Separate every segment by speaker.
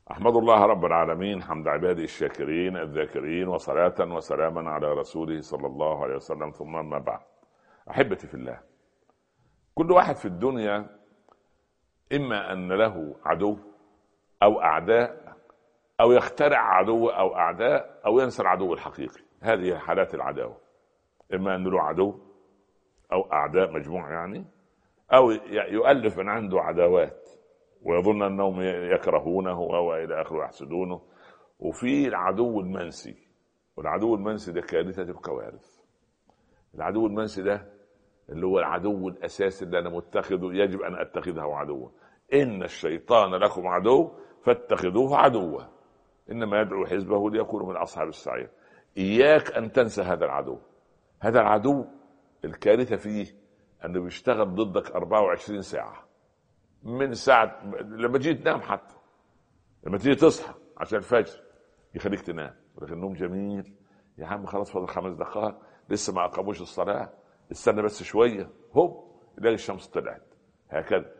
Speaker 1: أحمد الله رب العالمين حمد عباده الشاكرين الذاكرين، وصلاة وسلاما على رسوله صلى الله عليه وسلم، ثم ما بعد. أحبتي في الله، كل واحد في الدنيا إما أن له عدو أو أعداء، أو يخترع عدو أو أعداء، أو ينسى العدو الحقيقي. هذه حالات العداوة، إما أن له عدو أو أعداء مجموع يعني، أو يؤلف من عنده عداوات ويظن أنهم يكرهونه وإلى آخره يحسدونه. وفي العدو المنسي، والعدو المنسي ده كارثة الكوارث. العدو المنسي ده اللي هو العدو الأساسي اللي أنا متخذه، يجب أن أتخذه عدوا. إن الشيطان لكم عدو فاتخذوه عدوا، إنما يدعو حزبه ليكونوا من أصحاب السعير. إياك أن تنسى هذا العدو. هذا العدو الكارثة فيه أنه بيشتغل ضدك 24 ساعة، من ساعة لما تيجي تنام، حتى لما تيجي تصحى عشان الفجر يخليك تنام، ولكن النوم جميل. يا عم خلاص فاضل 5 دقائق، لسه ما أقاموش الصلاة، استنى بس شوية، هوب تلاقي الشمس طلعت. هكذا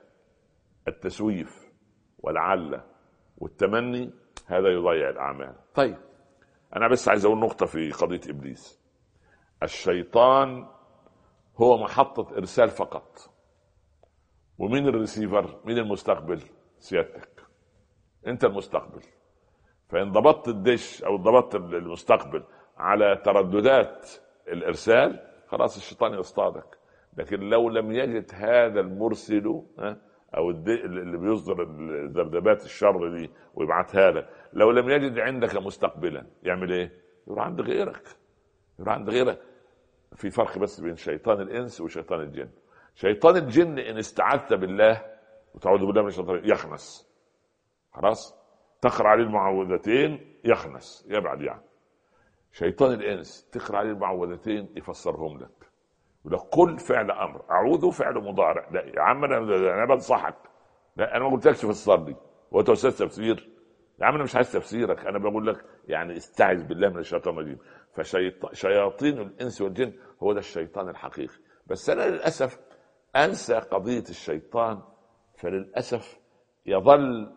Speaker 1: التسويف والعلة والتمني هذا يضيع الأعمال. طيب أنا بس عايز أقول نقطة في قضية إبليس. الشيطان هو محطة إرسال فقط، ومين الريسيفر؟ مين المستقبل؟ سيادتك، أنت المستقبل. فإن ضبطت الدش أو ضبطت المستقبل على ترددات الإرسال، خلاص الشيطان يصطادك. لكن لو لم يجد هذا المرسل أو اللي بيصدر ذبذبات الشر دي ويبعتها لك، لو لم يجد عندك مستقبلا يعمل إيه؟ يروح عند غيرك، يروح عند غيرك. في فرق بس بين شيطان الإنس وشيطان الجن. شيطان الجن إن استعذت بالله وتعوذ بالله من الشيطان يخنس، خلاص تقرأ عليه المعوذتين يخنس يبعد يعني. شيطان الإنس تقرأ عليه المعوذتين يفسرهم لك، وده كل فعل أمر. أعوذ فعل مضارع، لا يا عم أنا بنصحك، لا أنا ما قلتلكش فسر لي وأنت أستاذ تفسير. يا عم أنا مش عايز تفسيرك، أنا بقول لك يعني استعذ بالله من الشيطان الرجيم. فشياطين الإنس والجن هو ده الشيطان الحقيقي. بس أنا للأسف أنسى قضية الشيطان، فللأسف يظل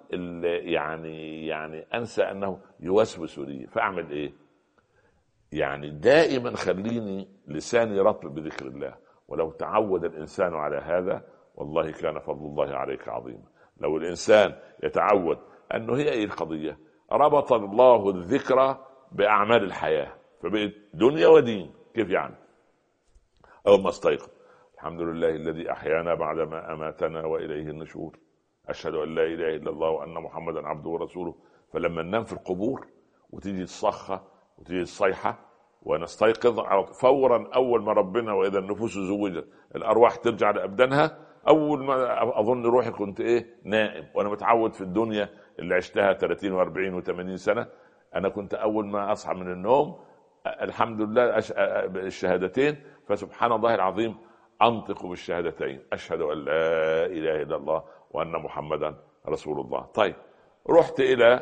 Speaker 1: يعني أنسى أنه يوسوس لي. فأعمل إيه؟ يعني دائما خليني لساني رطب بذكر الله. ولو تعود الإنسان على هذا والله كان فضل الله عليك عظيما. لو الإنسان يتعود أنه هي أي القضية، ربط الله الذكر بأعمال الحياة، فبقت دنيا ودين. كيف يعني؟ أول ما استيقظ الحمد لله الذي أحيانا بعدما أماتنا وإليه النشور، أشهد أن لا إله إلا الله وأن محمدا عبده ورسوله. فلما ننام في القبور وتيجي الصخة وتيجي الصيحة ونستيقظ فورا، أول ما ربنا وإذا النفوس زوجت الأرواح ترجع لأبدانها، أول ما أظن روحي كنت نائم، وأنا متعود في الدنيا اللي عشتها 30 و40 و80 سنة. أنا كنت أول ما أصحى من النوم الحمد لله الشهادتين، فسبحان الله العظيم أنطق بالشهادتين، أشهد أن لا إله إلا الله وأن محمدا رسول الله. طيب رحت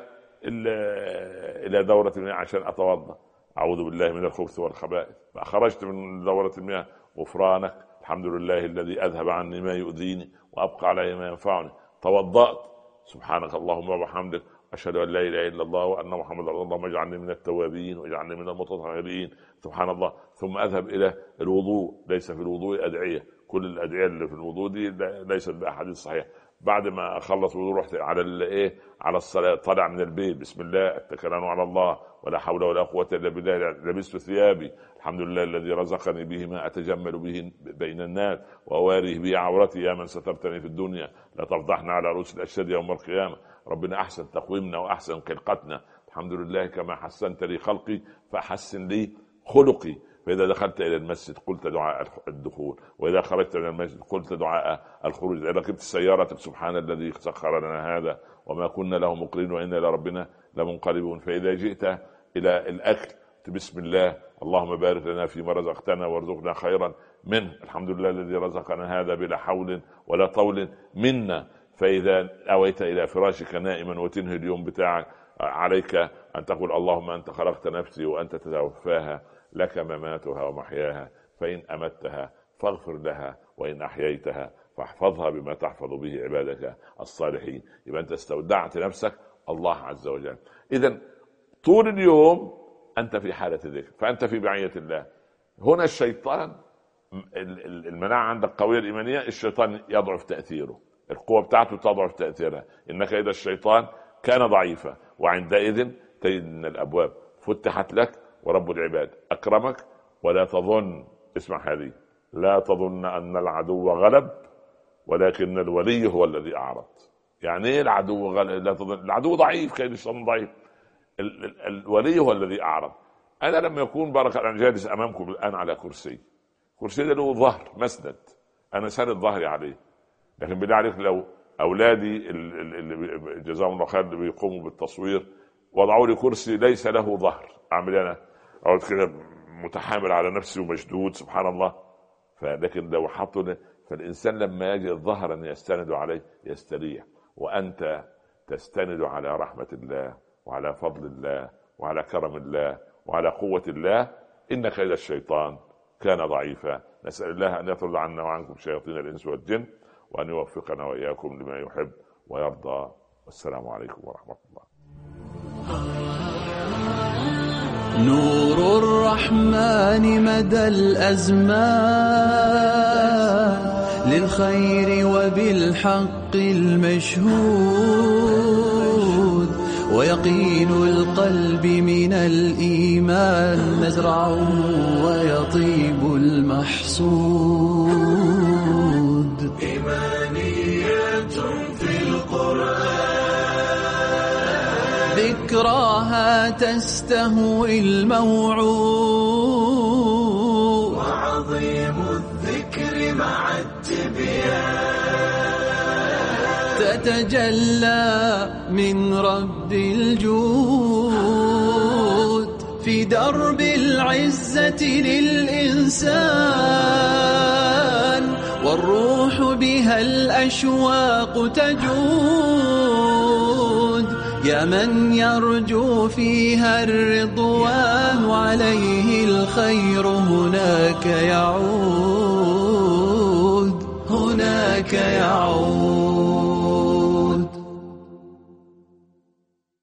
Speaker 1: إلى دورة المياه عشان أتوضأ، أعوذ بالله من الخبث والخبائث. خرجت من دورة المياه غفرانك الحمد لله الذي أذهب عني ما يؤذيني وأبقى علي ما ينفعني. توضأت، سبحانك اللهم وبحمدك أشهد أن لا إله إلا الله وأن محمدا رسول الله، اللهم اجعلني من التوابين واجعلني من المتطهرين. سبحان الله. ثم أذهب إلى الوضوء. ليس في الوضوء أدعية، كل الأدعية اللي في الوضوء دي ليست بأحاديث صحيح. بعد ما أخلص وضوء رحت على الصلاة. طلع من البيت بسم الله اتكلنا على الله ولا حول ولا قوة إلا بالله. لبست ثيابي الحمد لله الذي رزقني به ما أتجمل به بين الناس وأواريه به عورتي، يا من سترتني في الدنيا لا تفضحنا على رؤوس الأشهاد يوم القيامة. ربنا أحسن تقويمنا وأحسن خلقتنا، الحمد لله كما حسنت لي خلقي فحسن لي خلقي. فإذا دخلت إلى المسجد قلت دعاء الدخول، وإذا خرجت من المسجد قلت دعاء الخروج. إذا ركبت السيارة سبحان الذي سخر لنا هذا وما كنا له مقرنين وإنا إلى ربنا لمنقلبون. فإذا جئت إلى الأكل بسم الله اللهم بارك لنا فيما رزقتنا وارزقنا خيرا منه، الحمد لله الذي رزقنا هذا بلا حول ولا طول منا. فإذا أويت إلى فراشك نائما وتنهي اليوم بتاعك، عليك أن تقول اللهم أنت خلقت نفسي وأنت تتوفاها، لك مماتها ومحياها، فإن أمتها فاغفر لها وإن أحييتها فاحفظها بما تحفظ به عبادك الصالحين. يبقى أنت استودعت نفسك الله عز وجل. إذن طول اليوم أنت في حالة ذكر، فأنت في بعية الله. هنا الشيطان المناعة عندك قوية الإيمانية، الشيطان يضعف تأثيره، القوة بتاعته تضعف تأثيرها. إنك إذا الشيطان كان ضعيفا، وعندئذ تجد أن الأبواب فتحت لك ورب العباد أكرمك. ولا تظن، اسمع هذه، لا تظن أن العدو غلب ولكن الولي هو الذي أعرض. يعني إيه العدو غلب؟ لا تظن العدو ضعيف، كيد الشيطان ضعيف، الولي هو الذي أعرض. أنا لما يكون بارك الله جالس أمامكم الآن على كرسي ده له ظهر مسند، أنا سند ظهري عليه، لكن بالله عليك لو أولادي اللي جزاهم الله خير اللي بيقوموا بالتصوير وضعوا لي كرسي ليس له ظهر، أعمل أنا أقعد كده متحامل على نفسي ومشدود سبحان الله. فلكن لو حطوا، فالإنسان لما يجد ظهرا يستند عليه يستريح. وأنت تستند على رحمة الله وعلى فضل الله وعلى كرم الله وعلى قوة الله. إن كيد الشيطان كان ضعيفا. نسأل الله أن يطرد عنا وعنكم شياطين الإنس والجن، وأن يوفقنا وإياكم لما يحب ويرضى. والسلام عليكم ورحمة الله.
Speaker 2: نور الرحمن مدى الأزمان للخير وبالحق المشهود، ويقين القلب من الإيمان نزرع ويطيب المحصود. إيمانيات في القرآن ذكراها تستهوي الموعود، وعظيم الذكر مع تتجلى من رد الجود في درب العزة للإنسان، والروح بها الأشواق تجود. يا من يرجو فيها الرضوان وعليه الخير هناك يعود، هناك يعود.